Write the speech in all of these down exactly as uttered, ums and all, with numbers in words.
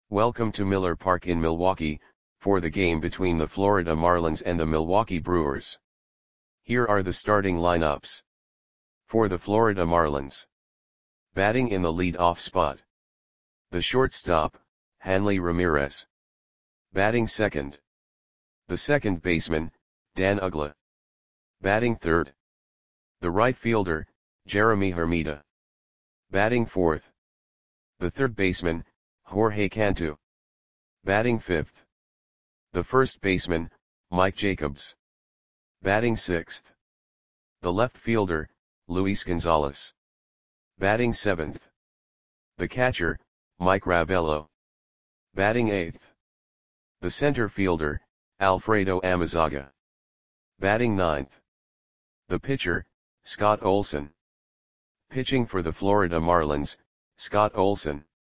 Welcome to Miller Park in Milwaukee, for the game between the Florida Marlins and the Milwaukee Brewers. Here are the starting lineups. For the Florida Marlins. Batting in the lead-off spot. The shortstop, Hanley Ramirez. Batting second. The second baseman, Dan Uggla. Batting third. The right fielder, Jeremy Hermida. Batting fourth. The third baseman, Jorge Cantu. Batting fifth. The first baseman, Mike Jacobs. Batting sixth. The left fielder, Luis Gonzalez. Batting seventh. The catcher, Mike Rabelo. Batting eighth. The center fielder, Alfredo Amezaga. Batting ninth. The pitcher, Scott Olson. Pitching for the Florida Marlins, Scott Olson.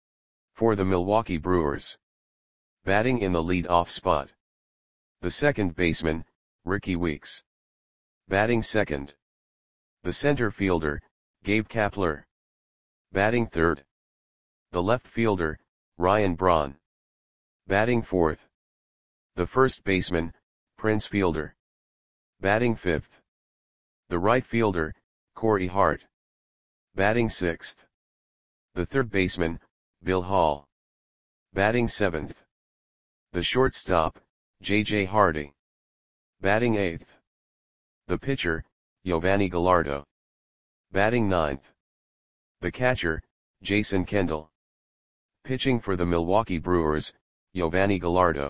For the Milwaukee Brewers. Batting in the lead-off spot. The second baseman, Ricky Weeks. Batting second. The center fielder, Gabe Kapler. Batting third. The left fielder, Ryan Braun. Batting fourth. The first baseman, Prince Fielder. Batting fifth. The right fielder, Corey Hart. Batting sixth. The third baseman, Bill Hall. Batting seventh. The shortstop, J J Hardy. Batting eighth. The pitcher, Yovani Gallardo. Batting ninth. The catcher, Jason Kendall. Pitching for the Milwaukee Brewers, Yovani Gallardo.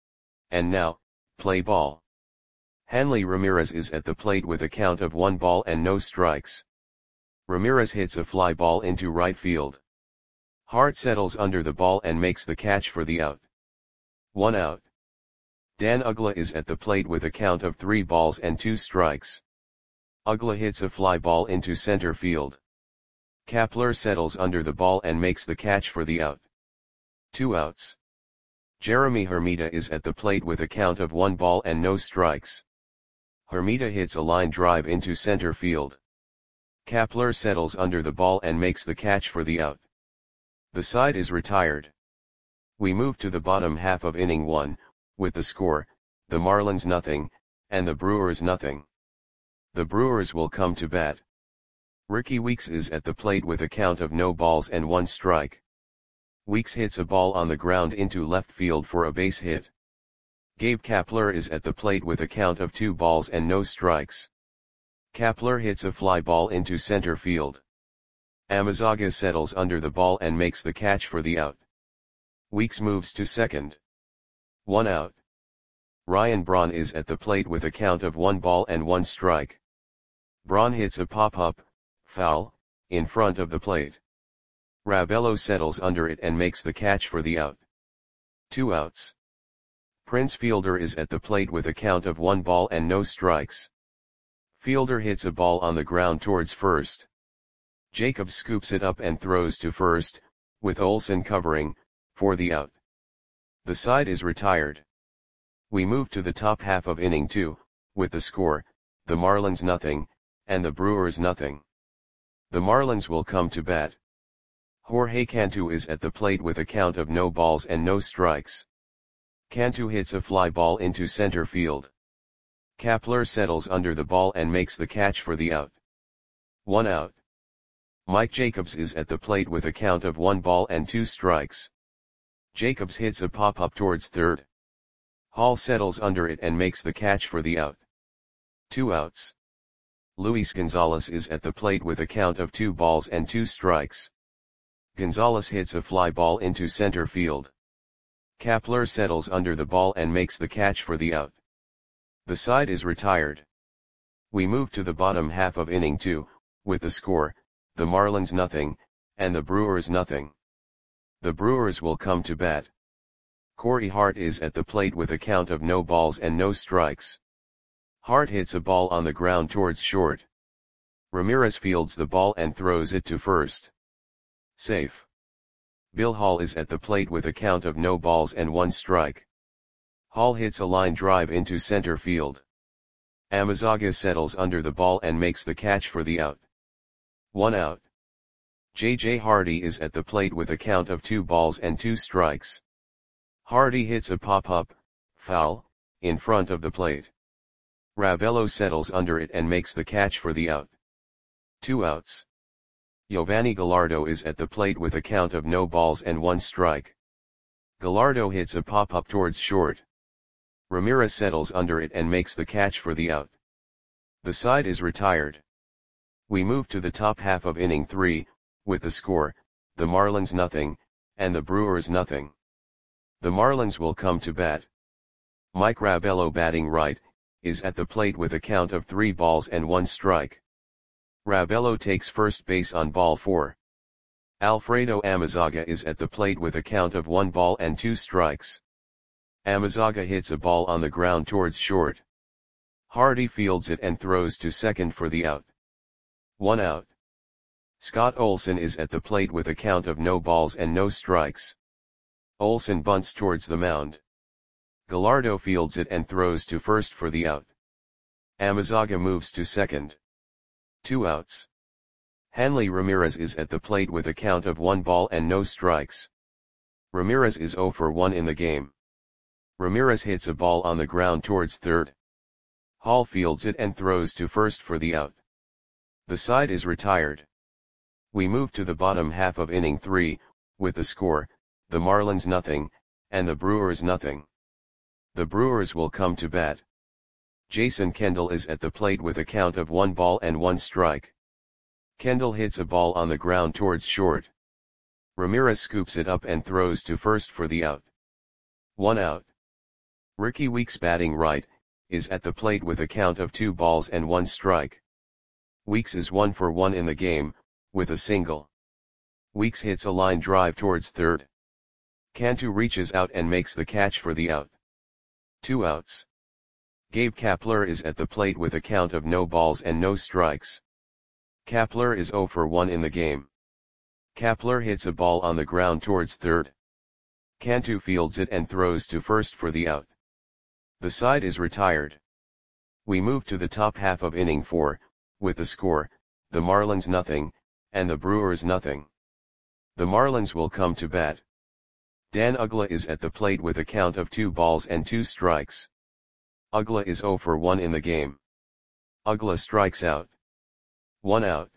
And now, play ball. Hanley Ramirez is at the plate with a count of one ball and no strikes. Ramirez hits a fly ball into right field. Hart settles under the ball and makes the catch for the out. One out. Dan Uggla is at the plate with a count of three balls and two strikes. Uggla hits a fly ball into center field. Kapler settles under the ball and makes the catch for the out. Two outs. Jeremy Hermida is at the plate with a count of one ball and no strikes. Hermida hits a line drive into center field. Kapler settles under the ball and makes the catch for the out. The side is retired. We move to the bottom half of inning one, with the score, the Marlins nothing, and the Brewers nothing. The Brewers will come to bat. Ricky Weeks is at the plate with a count of no balls and one strike. Weeks hits a ball on the ground into left field for a base hit. Gabe Kapler is at the plate with a count of two balls and no strikes. Kapler hits a fly ball into center field. Amezaga settles under the ball and makes the catch for the out. Weeks moves to second. One out. Ryan Braun is at the plate with a count of one ball and one strike. Braun hits a pop-up, foul, in front of the plate. Rabelo settles under it and makes the catch for the out. Two outs. Prince Fielder is at the plate with a count of one ball and no strikes. Fielder hits a ball on the ground towards first. Jacobs scoops it up and throws to first, with Olson covering, for the out. The side is retired. We move to the top half of inning two, with the score, the Marlins nothing, and the Brewers nothing. The Marlins will come to bat. Jorge Cantu is at the plate with a count of no balls and no strikes. Cantu hits a fly ball into center field. Kapler settles under the ball and makes the catch for the out. One out. Mike Jacobs is at the plate with a count of one ball and two strikes. Jacobs hits a pop-up towards third. Hall settles under it and makes the catch for the out. Two outs. Luis Gonzalez is at the plate with a count of two balls and two strikes. Gonzalez hits a fly ball into center field. Kapler settles under the ball and makes the catch for the out. The side is retired. We move to the bottom half of inning two, with the score, the Marlins nothing, and the Brewers nothing. The Brewers will come to bat. Corey Hart is at the plate with a count of no balls and no strikes. Hart hits a ball on the ground towards short. Ramirez fields the ball and throws it to first. Safe. Bill Hall is at the plate with a count of no balls and one strike. Hall hits a line drive into center field. Amezaga settles under the ball and makes the catch for the out. One out. J J Hardy is at the plate with a count of two balls and two strikes. Hardy hits a pop-up, foul, in front of the plate. Rabello settles under it and makes the catch for the out. Two outs. Giovanni Gallardo is at the plate with a count of no balls and one strike. Gallardo hits a pop-up towards short. Ramirez settles under it and makes the catch for the out. The side is retired. We move to the top half of inning three, with the score, the Marlins nothing, and the Brewers nothing. The Marlins will come to bat. Mike Rabello, batting right, is at the plate with a count of three balls and one strike. Rabello takes first base on ball four. Alfredo Amezaga is at the plate with a count of one ball and two strikes. Amezaga hits a ball on the ground towards short. Hardy fields it and throws to second for the out. One out. Scott Olson is at the plate with a count of no balls and no strikes. Olson bunts towards the mound. Gallardo fields it and throws to first for the out. Amezaga moves to second. Two outs. Hanley Ramirez is at the plate with a count of one ball and no strikes. Ramirez is zero for one in the game. Ramirez hits a ball on the ground towards third. Hall fields it and throws to first for the out. The side is retired. We move to the bottom half of inning three, with the score, the Marlins nothing, and the Brewers nothing. The Brewers will come to bat. Jason Kendall is at the plate with a count of one ball and one strike. Kendall hits a ball on the ground towards short. Ramirez scoops it up and throws to first for the out. One out. Ricky Weeks, batting right, is at the plate with a count of two balls and one strike. Weeks is one for one in the game, with a single. Weeks hits a line drive towards third. Cantu reaches out and makes the catch for the out. Two outs. Gabe Kapler is at the plate with a count of no balls and no strikes. Kapler is zero for one in the game. Kapler hits a ball on the ground towards third. Cantu fields it and throws to first for the out. The side is retired. We move to the top half of inning four, with the score, the Marlins nothing, and the Brewers nothing. The Marlins will come to bat. Dan Uggla is at the plate with a count of two balls and two strikes. Uggla is zero for one in the game. Uggla strikes out. One out.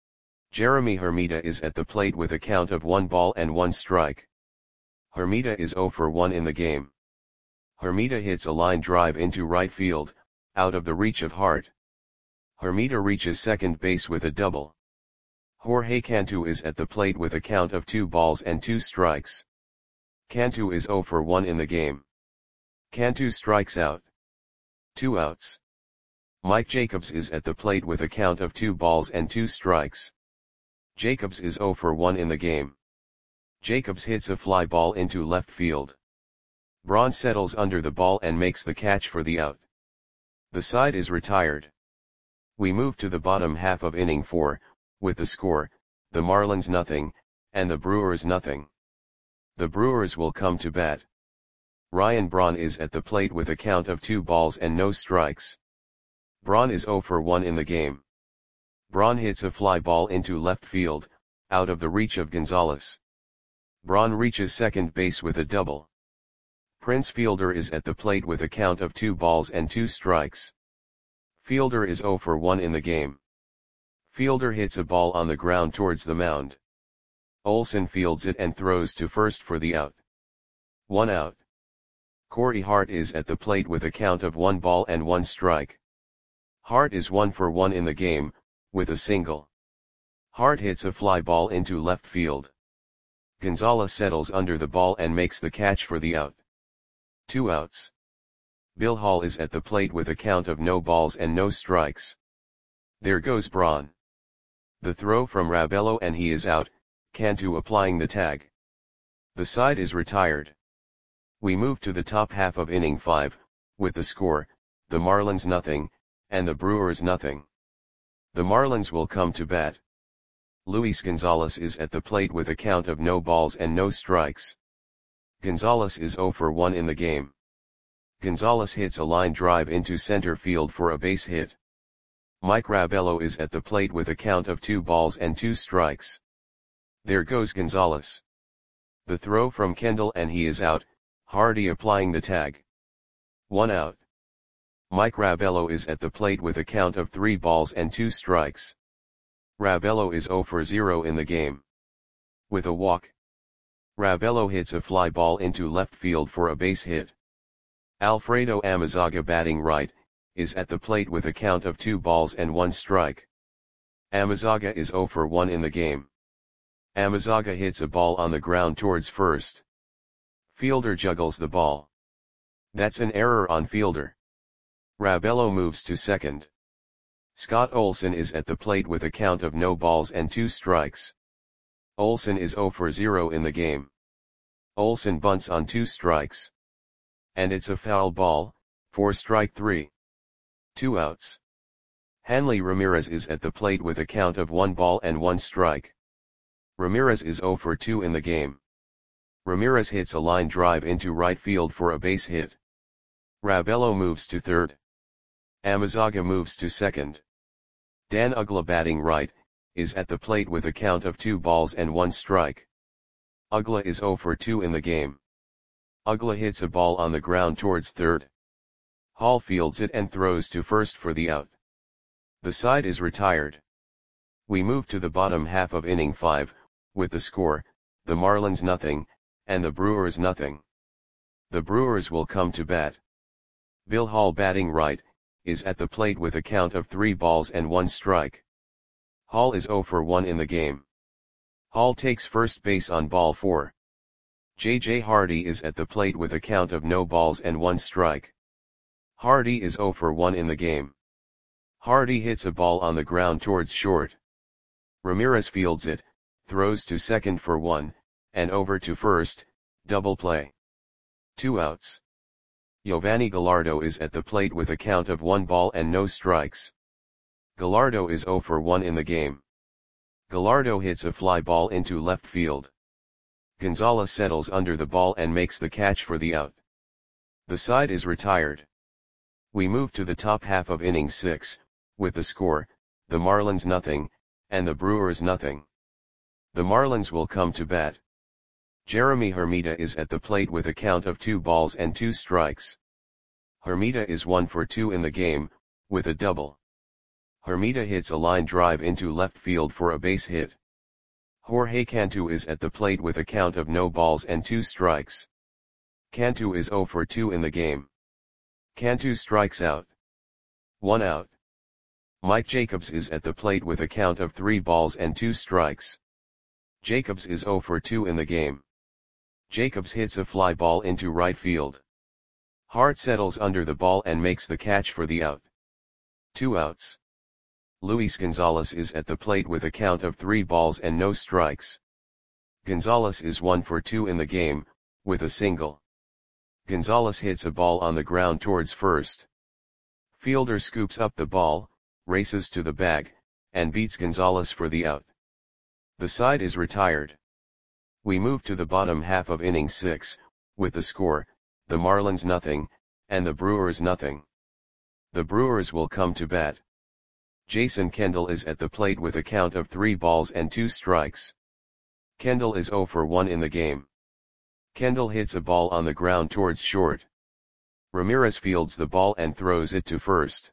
Jeremy Hermida is at the plate with a count of one ball and one strike. Hermida is zero for one in the game. Hermida hits a line drive into right field, out of the reach of Hart. Hermida reaches second base with a double. Jorge Cantu is at the plate with a count of two balls and two strikes. Cantu is zero for one in the game. Cantu strikes out. Two outs. Mike Jacobs is at the plate with a count of two balls and two strikes. Jacobs is zero for one in the game. Jacobs hits a fly ball into left field. Braun settles under the ball and makes the catch for the out. The side is retired. We move to the bottom half of inning four, with the score, the Marlins nothing, and the Brewers nothing. The Brewers will come to bat. Ryan Braun is at the plate with a count of two balls and no strikes. Braun is zero for one in the game. Braun hits a fly ball into left field, out of the reach of Gonzalez. Braun reaches second base with a double. Prince Fielder is at the plate with a count of two balls and two strikes. Fielder is zero for one in the game. Fielder hits a ball on the ground towards the mound. Olson fields it and throws to first for the out. One out. Corey Hart is at the plate with a count of one ball and one strike. Hart is one for one in the game, with a single. Hart hits a fly ball into left field. Gonzalez settles under the ball and makes the catch for the out. Two outs. Bill Hall is at the plate with a count of no balls and no strikes. There goes Braun. The throw from Rabello and he is out, Cantu applying the tag. The side is retired. We move to the top half of inning five, with the score, the Marlins nothing, and the Brewers nothing. The Marlins will come to bat. Luis Gonzalez is at the plate with a count of no balls and no strikes. Gonzalez is zero for one in the game. Gonzalez hits a line drive into center field for a base hit. Mike Rabello is at the plate with a count of two balls and two strikes. There goes Gonzalez. The throw from Kendall and he is out, Hardy applying the tag. One out. Mike Rabello is at the plate with a count of three balls and two strikes. Rabello is zero for zero in the game. With a walk, Rabello hits a fly ball into left field for a base hit. Alfredo Amezaga batting right, is at the plate with a count of two balls and one strike. Amezaga is zero for one in the game. Amezaga hits a ball on the ground towards first. Fielder juggles the ball. That's an error on fielder. Rabello moves to second. Scott Olson is at the plate with a count of no balls and two strikes. Olson is zero for zero in the game. Olson bunts on two strikes. And it's a foul ball, for strike three. Two outs. Hanley Ramirez is at the plate with a count of one ball and one strike. Ramirez is zero for two in the game. Ramirez hits a line drive into right field for a base hit. Rabello moves to third. Amezaga moves to second. Dan Uggla batting right, is at the plate with a count of two balls and one strike. Uggla is zero for two in the game. Uggla hits a ball on the ground towards third. Hall fields it and throws to first for the out. The side is retired. We move to the bottom half of inning five, with the score, the Marlins nothing, and the Brewers nothing. The Brewers will come to bat. Bill Hall batting right, is at the plate with a count of three balls and one strike. Hall is zero for one in the game. Hall takes first base on ball four. J J Hardy is at the plate with a count of no balls and one strike. Hardy is zero for one in the game. Hardy hits a ball on the ground towards short. Ramirez fields it, throws to second for one, and over to first, double play. Two outs. Giovanni Gallardo is at the plate with a count of one ball and no strikes. Gallardo is zero for one in the game. Gallardo hits a fly ball into left field. Gonzalez settles under the ball and makes the catch for the out. The side is retired. We move to the top half of inning six, with the score, the Marlins nothing, and the Brewers nothing. The Marlins will come to bat. Jeremy Hermida is at the plate with a count of two balls and two strikes. Hermida is one for two in the game, with a double. Hermida hits a line drive into left field for a base hit. Jorge Cantu is at the plate with a count of no balls and two strikes. Cantu is zero for two in the game. Cantu strikes out. One out. Mike Jacobs is at the plate with a count of three balls and two strikes. Jacobs is zero for two in the game. Jacobs hits a fly ball into right field. Hart settles under the ball and makes the catch for the out. Two outs. Luis Gonzalez is at the plate with a count of three balls and no strikes. Gonzalez is one for two in the game, with a single. Gonzalez hits a ball on the ground towards first. Fielder scoops up the ball, races to the bag, and beats Gonzalez for the out. The side is retired. We move to the bottom half of inning six, with the score, the Marlins nothing, and the Brewers nothing. The Brewers will come to bat. Jason Kendall is at the plate with a count of three balls and two strikes. Kendall is zero for one in the game. Kendall hits a ball on the ground towards short. Ramirez fields the ball and throws it to first.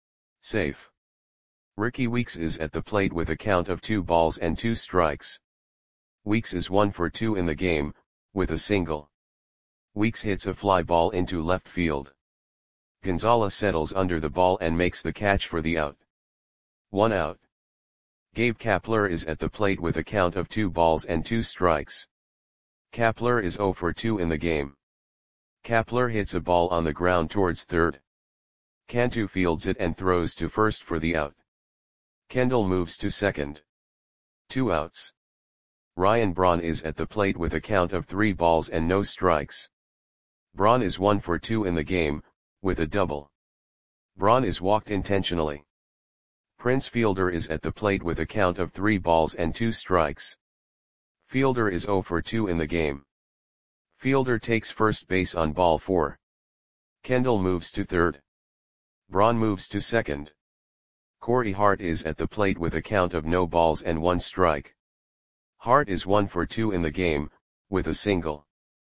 Safe. Ricky Weeks is at the plate with a count of two balls and two strikes. Weeks is one for two in the game, with a single. Weeks hits a fly ball into left field. Gonzalez settles under the ball and makes the catch for the out. One out. Gabe Kapler is at the plate with a count of two balls and two strikes. Kapler is zero for two in the game. Kapler hits a ball on the ground towards third. Cantu fields it and throws to first for the out. Kendall moves to second. Two outs. Ryan Braun is at the plate with a count of three balls and no strikes. Braun is one for two in the game, with a double. Braun is walked intentionally. Prince Fielder is at the plate with a count of three balls and two strikes. Fielder is zero for two in the game. Fielder takes first base on ball four. Kendall moves to third. Braun moves to second. Corey Hart is at the plate with a count of no balls and one strike. Hart is one for two in the game, with a single.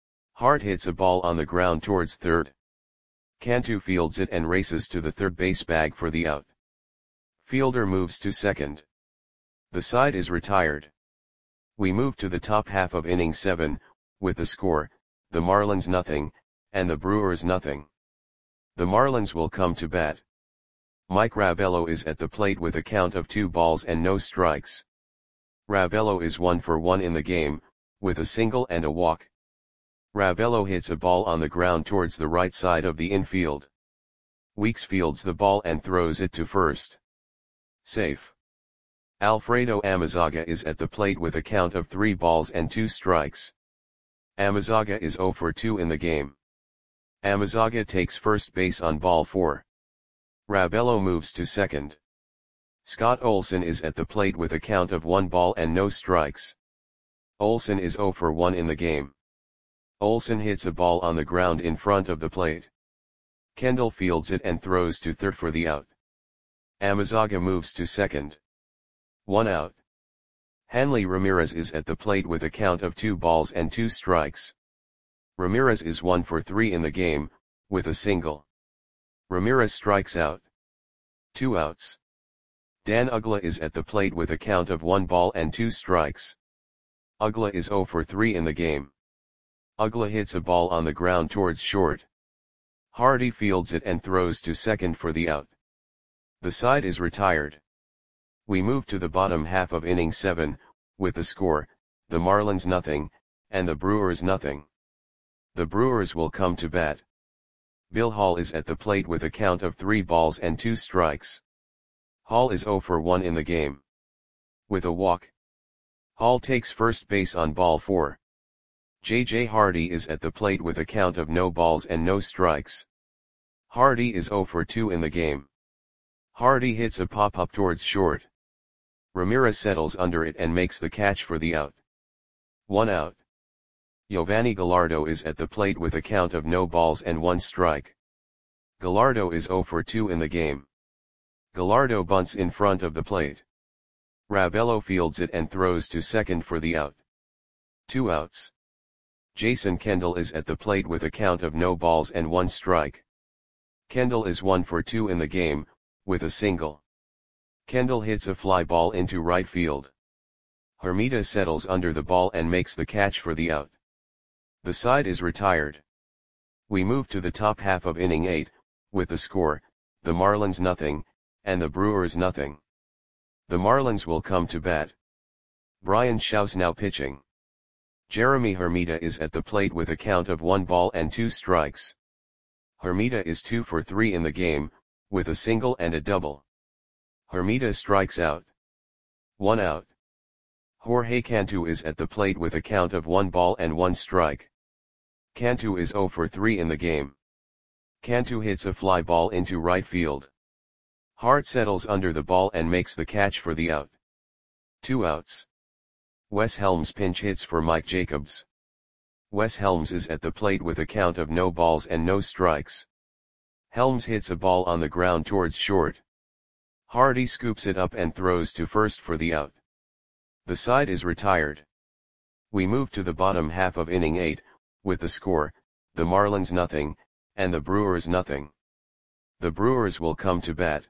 Hart hits a ball on the ground towards third. Cantu fields it and races to the third base bag for the out. Fielder moves to second. The side is retired. We move to the top half of inning seven, with the score, the Marlins nothing, and the Brewers nothing. The Marlins will come to bat. Mike Rabello is at the plate with a count of two balls and no strikes. Rabello is one for one in the game, with a single and a walk. Rabello hits a ball on the ground towards the right side of the infield. Weeks fields the ball and throws it to first. Safe. Alfredo Amezaga is at the plate with a count of three balls and two strikes. Amezaga is zero for two in the game. Amezaga takes first base on ball four. Rabello moves to second. Scott Olson is at the plate with a count of one ball and no strikes. Olson is zero for one in the game. Olson hits a ball on the ground in front of the plate. Kendall fields it and throws to third for the out. Amezaga moves to second. One out. Hanley Ramirez is at the plate with a count of two balls and two strikes. Ramirez is one for three in the game, with a single. Ramirez strikes out. Two outs. Dan Uggla is at the plate with a count of one ball and two strikes. Uggla is zero for three in the game. Uggla hits a ball on the ground towards short. Hardy fields it and throws to second for the out. The side is retired. We move to the bottom half of inning seven, with the score, the Marlins nothing, and the Brewers nothing. The Brewers will come to bat. Bill Hall is at the plate with a count of three balls and two strikes. Hall is zero for one in the game. With a walk. Hall takes first base on ball four. J J Hardy is at the plate with a count of no balls and no strikes. Hardy is zero for two in the game. Hardy hits a pop-up towards short. Ramirez settles under it and makes the catch for the out. One out. Giovanni Gallardo is at the plate with a count of no balls and one strike. Gallardo is zero for two in the game. Gallardo bunts in front of the plate. Rabello fields it and throws to second for the out. Two outs. Jason Kendall is at the plate with a count of no balls and one strike. Kendall is one for two in the game, with a single. Kendall hits a fly ball into right field. Hermida settles under the ball and makes the catch for the out. The side is retired. We move to the top half of inning eight, with the score, the Marlins nothing, and the Brewers nothing. The Marlins will come to bat. Brian Shaw's now pitching. Jeremy Hermida is at the plate with a count of one ball and two strikes. Hermida is two for three in the game, with a single and a double. Hermida strikes out. One out. Jorge Cantu is at the plate with a count of one ball and one strike. Cantu is zero for three in the game. Cantu hits a fly ball into right field. Hart settles under the ball and makes the catch for the out. Two outs. Wes Helms pinch hits for Mike Jacobs. Wes Helms is at the plate with a count of no balls and no strikes. Helms hits a ball on the ground towards short. Hardy scoops it up and throws to first for the out. The side is retired. We move to the bottom half of inning eight, with the score, the Marlins nothing, and the Brewers nothing. The Brewers will come to bat.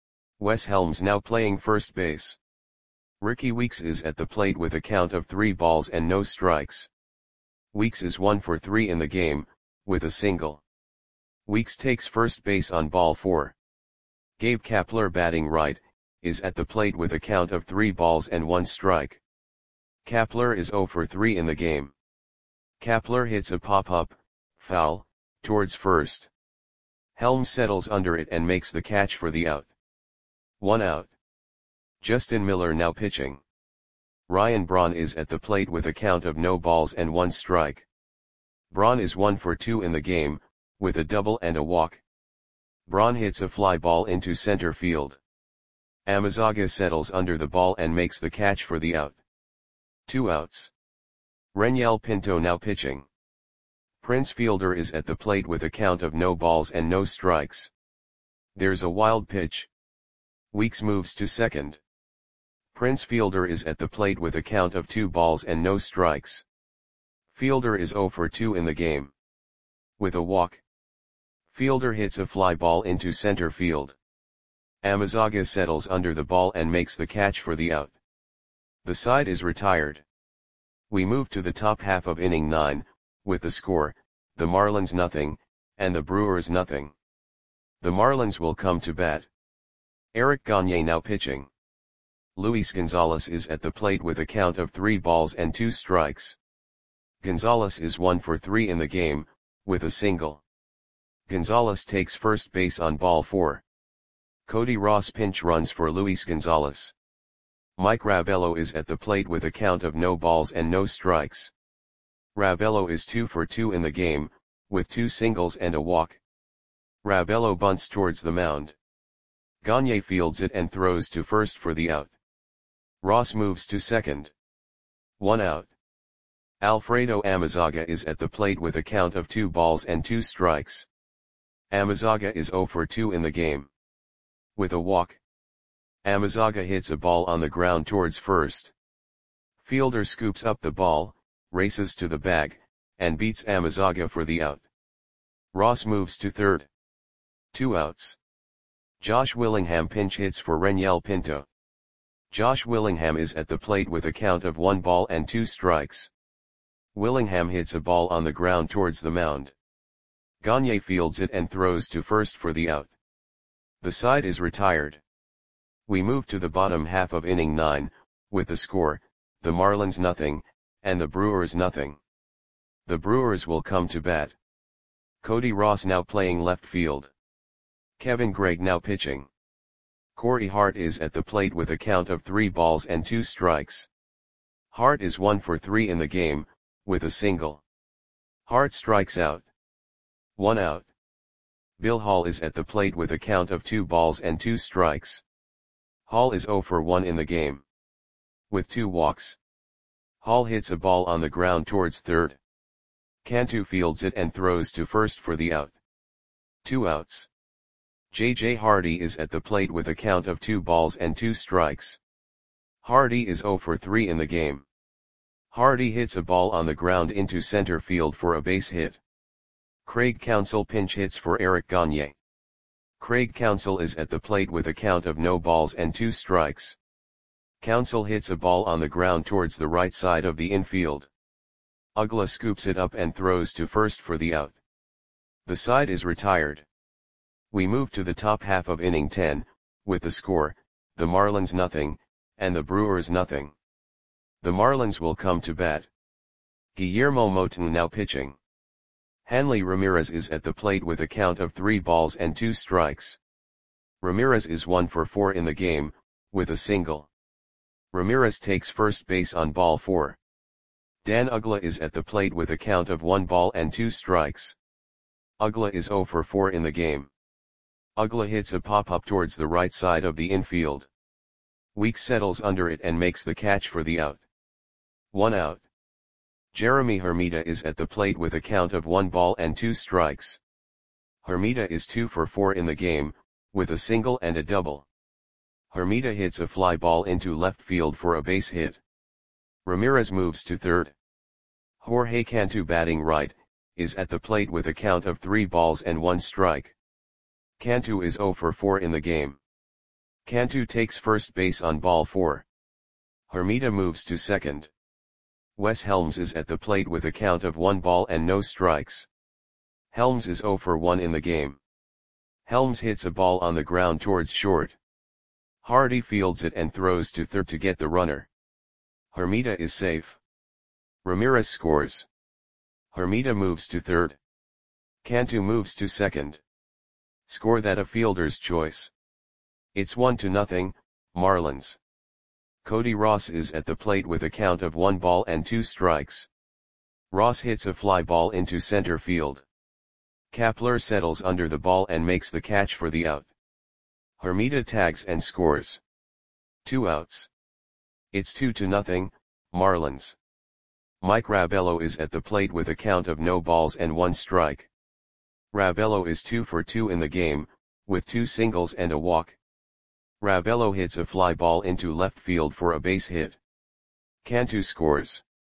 Wes Helms now playing first base. Ricky Weeks is at the plate with a count of three balls and no strikes. Weeks is one for three in the game, with a single. Weeks takes first base on ball four. Gabe Kapler batting right, is at the plate with a count of three balls and one strike. Kapler is zero for three in the game. Kapler hits a pop-up, foul, towards first. Helms settles under it and makes the catch for the out. One out. Justin Miller now pitching. Ryan Braun is at the plate with a count of no balls and one strike. Braun is one for two in the game, with a double and a walk. Braun hits a fly ball into center field. Amezaga settles under the ball and makes the catch for the out. Two outs. Renyel Pinto now pitching. Prince Fielder is at the plate with a count of no balls and no strikes. There's a wild pitch. Weeks moves to second. Prince Fielder is at the plate with a count of two balls and no strikes. Fielder is zero for two in the game. With a walk. Fielder hits a fly ball into center field. Amezaga settles under the ball and makes the catch for the out. The side is retired. We move to the top half of inning nine, with the score, the Marlins nothing, and the Brewers nothing. The Marlins will come to bat. Eric Gagne now pitching. Luis Gonzalez is at the plate with a count of three balls and two strikes. Gonzalez is one for three in the game, with a single. Gonzalez takes first base on ball four. Cody Ross pinch runs for Luis Gonzalez. Mike Rabello is at the plate with a count of no balls and no strikes. Rabello is two for two in the game, with two singles and a walk. Rabello bunts towards the mound. Gagne fields it and throws to first for the out. Ross moves to second. One out. Alfredo Amezaga is at the plate with a count of two balls and two strikes. Amezaga is zero for two in the game. With a walk. Amezaga hits a ball on the ground towards first. Fielder scoops up the ball, races to the bag, and beats Amezaga for the out. Ross moves to third. Two outs. Josh Willingham pinch hits for Reniel Pinto. Josh Willingham is at the plate with a count of one ball and two strikes. Willingham hits a ball on the ground towards the mound. Gagne fields it and throws to first for the out. The side is retired. We move to the bottom half of inning nine, with the score, the Marlins nothing, and the Brewers nothing. The Brewers will come to bat. Cody Ross now playing left field. Kevin Gregg now pitching. Corey Hart is at the plate with a count of three balls and two strikes. Hart is one for three in the game, with a single. Hart strikes out. One out. Bill Hall is at the plate with a count of two balls and two strikes. Hall is zero for one in the game. With two walks. Hall hits a ball on the ground towards third. Cantu fields it and throws to first for the out. Two outs. J J Hardy is at the plate with a count of two balls and two strikes. Hardy is zero for three in the game. Hardy hits a ball on the ground into center field for a base hit. Craig Counsell pinch hits for Eric Gagne. Craig Counsell is at the plate with a count of no balls and two strikes. Counsell hits a ball on the ground towards the right side of the infield. Uggla scoops it up and throws to first for the out. The side is retired. We move to the top half of inning ten, with the score, the Marlins nothing, and the Brewers nothing. The Marlins will come to bat. Guillermo Moton now pitching. Hanley Ramirez is at the plate with a count of three balls and two strikes. Ramirez is one for four in the game, with a single. Ramirez takes first base on ball four. Dan Uggla is at the plate with a count of one ball and two strikes. Uggla is zero for four in the game. Uggla hits a pop-up towards the right side of the infield. Weeks settles under it and makes the catch for the out. One out. Jeremy Hermida is at the plate with a count of one ball and two strikes. Hermida is two for four in the game, with a single and a double. Hermida hits a fly ball into left field for a base hit. Ramirez moves to third. Jorge Cantu batting right, is at the plate with a count of three balls and one strike. Cantu is zero for four in the game. Cantu takes first base on ball four. Hermida moves to second. Wes Helms is at the plate with a count of one ball and no strikes. Helms is zero for one in the game. Helms hits a ball on the ground towards short. Hardy fields it and throws to third to get the runner. Hermida is safe. Ramirez scores. Hermida moves to third. Cantu moves to second. Score that a fielder's choice. It's one to nothing, Marlins. Cody Ross is at the plate with a count of one ball and two strikes. Ross hits a fly ball into center field. Kapler settles under the ball and makes the catch for the out. Hermida tags and scores. Two outs. It's two to nothing, Marlins. Mike Rabello is at the plate with a count of no balls and one strike. Rabello is two for two in the game, with two singles and a walk. Rabello hits a fly ball into left field for a base hit. Cantu scores.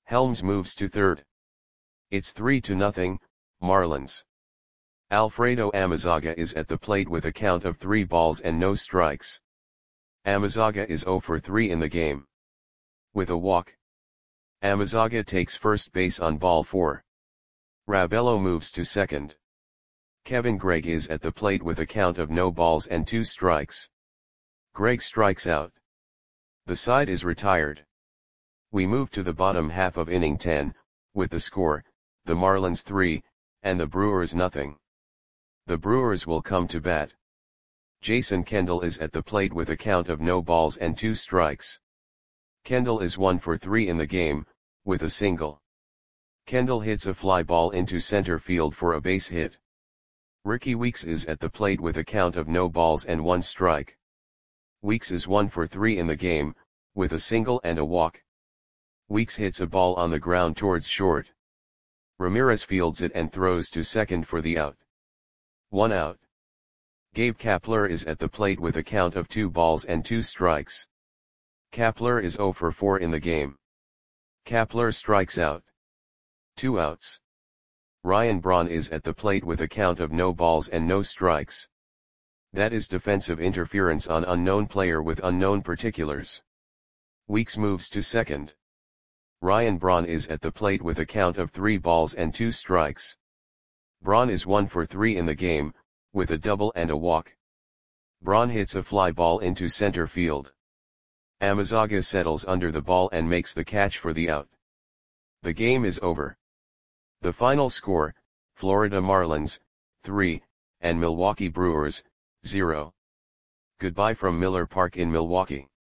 Helms moves to third. It's three to nothing, Marlins. Alfredo Amezaga is at the plate with a count of three balls and no strikes. Amezaga is zero for three in the game. With a walk. Amezaga takes first base on ball four. Rabello moves to second. Kevin Gregg is at the plate with a count of no balls and two strikes. Gregg strikes out. The side is retired. We move to the bottom half of inning ten, with the score, the Marlins three, and the Brewers nothing. The Brewers will come to bat. Jason Kendall is at the plate with a count of no balls and two strikes. Kendall is one for three in the game, with a single. Kendall hits a fly ball into center field for a base hit. Ricky Weeks is at the plate with a count of no balls and one strike. Weeks is one for three in the game, with a single and a walk. Weeks hits a ball on the ground towards short. Ramirez fields it and throws to second for the out. One out. Gabe Kapler is at the plate with a count of two balls and two strikes. Kapler is zero for four in the game. Kapler strikes out. Two outs. Ryan Braun is at the plate with a count of no balls and no strikes. That is defensive interference on unknown player with unknown particulars. Weeks moves to second. Ryan Braun is at the plate with a count of three balls and two strikes. Braun is one for three in the game, with a double and a walk. Braun hits a fly ball into center field. Amezaga settles under the ball and makes the catch for the out. The game is over. The final score, Florida Marlins, three, and Milwaukee Brewers, zero. Goodbye from Miller Park in Milwaukee.